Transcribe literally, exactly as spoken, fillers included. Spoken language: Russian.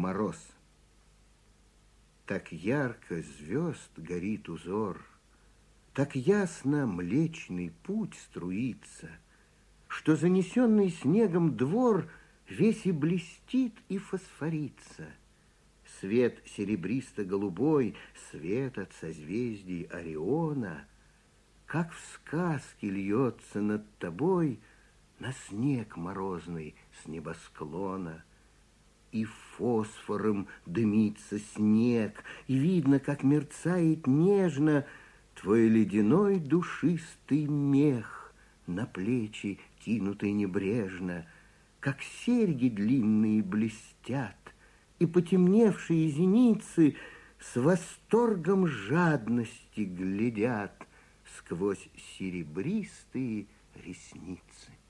мороз. Так ярко звезд горит узор, так ясно Млечный Путь струится, что занесенный снегом двор весь и блестит, и фосфорится. Свет серебристо-голубой, свет от созвездий Ориона, как в сказке льется над тобой на снег морозный с небосклона. И фосфором дымится снег, и видно, как мерцает нежно твой ледяной душистый мех, на плечи кинутый небрежно, как серьги длинные блестят, и потемневшие зеницы с восторгом жадности глядят сквозь серебристые ресницы.